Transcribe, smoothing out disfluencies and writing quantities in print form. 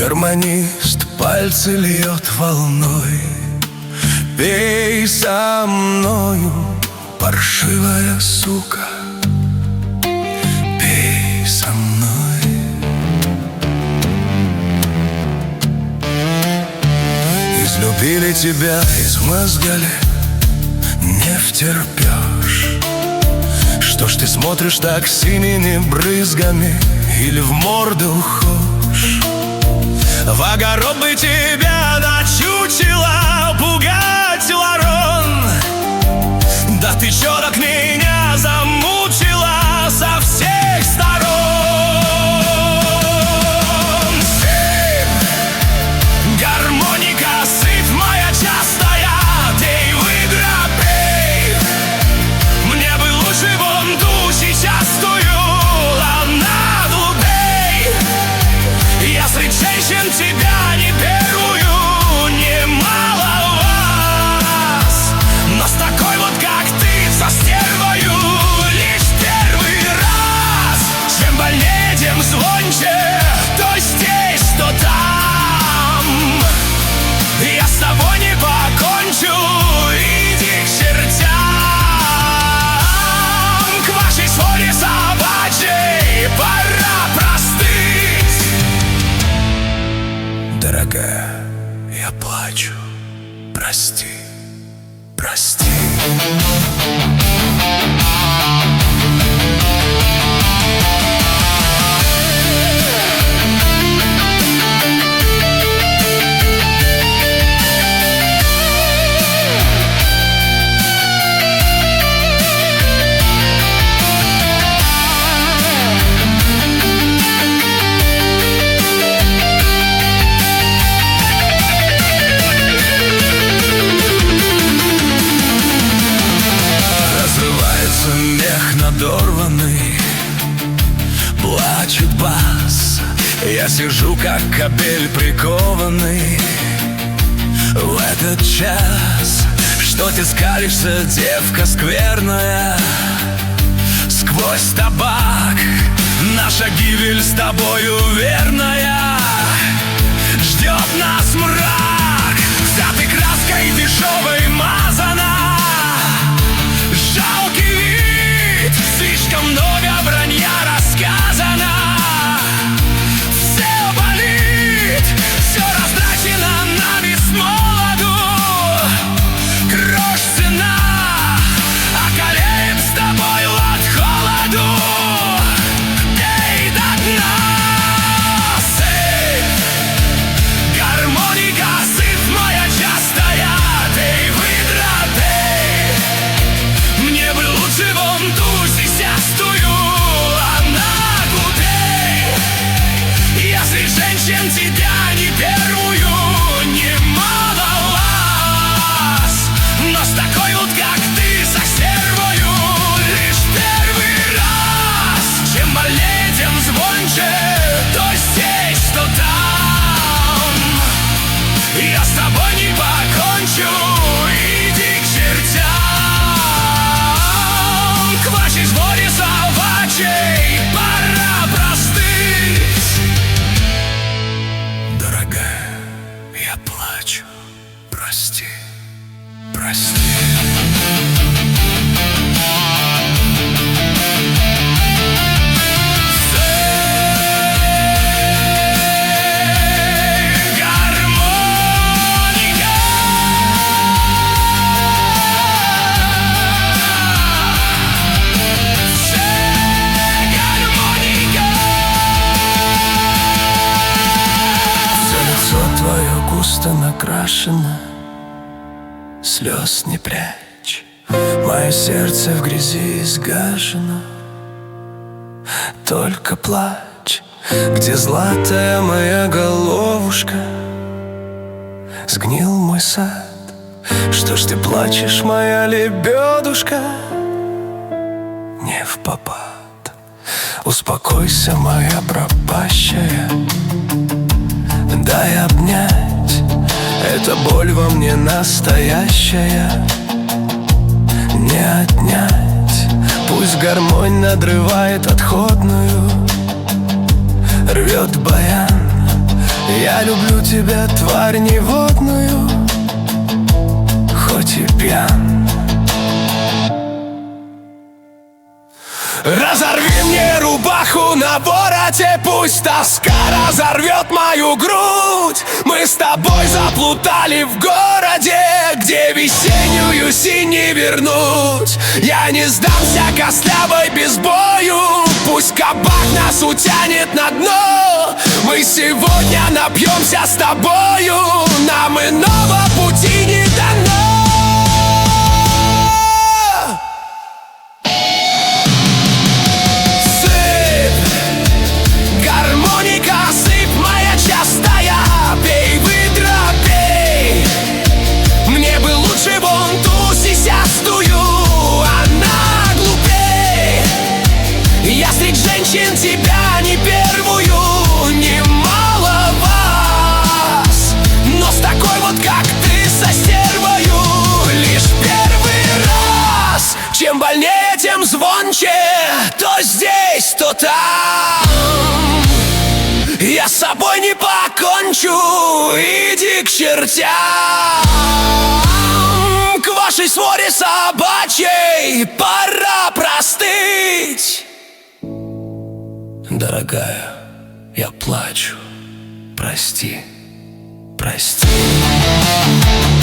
Гармонист пальцы льет волной. Пей со мною, паршивая сука, пей со мной. Излюбили тебя, измазгали, не втерпешь. Что ж ты смотришь так синими брызгами или в морду хошь? В огород бы тебя до чучела пугать, ворон. Да ты чё так меня замучила со всех сторон? Сыпь, гармоника, сыпь моя частая, пей, выдра, пей. Мне бы лучше вон ту сейчас тую, она глупей. Я среди женщин тебя не первую, немало вас, но с такой вот как ты, со стервою, лишь первый раз. Чем больнее, тем звонче, то здесь, то там. Я с тобой не покончу, иди к чертям, к вашей своре собачьей пора простыть. Дорогая, я плачу, прости, прости. Мех надорванный, плачет бас. Я сижу, как кобель прикованный в этот час. Что ты скалишься, девка скверная? Сквозь табак наша гибель с тобою верная. Ждет нас мрак, вся ты краской дешевой мазана. Жалкий вид, слишком много вранья рассказано. Все болит, все растрачено нами с молоду. Грош цена, околеем с тобою от холоду. Пей до дна, сыпь, гармоника, сыпь моя частая, пей, выдра, пей. Мне бы лучше вон ту сисястую, она глупей. Я среди женщин тебя не первую, немало вас, но с такой вот как ты, со стервою, лишь первый раз. Чем больнее, тем звонче, то здесь, то там. Я с тобой не покончу, иди к чертям, к вашей своре собачьей пора простыть. Дорогая, я плачу, прости, прости. Твое густо накрашено, слез не прячь. Мое сердце в грязи изгажено, только плачь. Где златая моя головушка? Сгнил мой сад. Что ж ты плачешь, моя лебедушка? Не впопад. Успокойся, моя пропащая, дай обнять. Эта боль во мне настоящая, не отнять. Пусть гармонь надрывает отходную, рвет баян. Я люблю тебя, тварь неводную, хоть и пьян. Разорви мне рубаху на вороте, пусть тоска разорвет мою грудь. Мы с тобой заплутали в городе, где весеннюю синь не вернуть. Я не сдамся костлявой без бою, пусть кабак нас утянет на дно. Мы сегодня напьемся с тобою, нам иного пути не дано. Женщин тебя не первую, немало вас, но с такой вот, как ты, со стервою лишь первый раз. Чем больнее, тем звонче, то здесь, то там. Я с собой не покончу, иди к чертям. К вашей своре собачьей пора простыть. Дорогая, я плачу, прости, прости.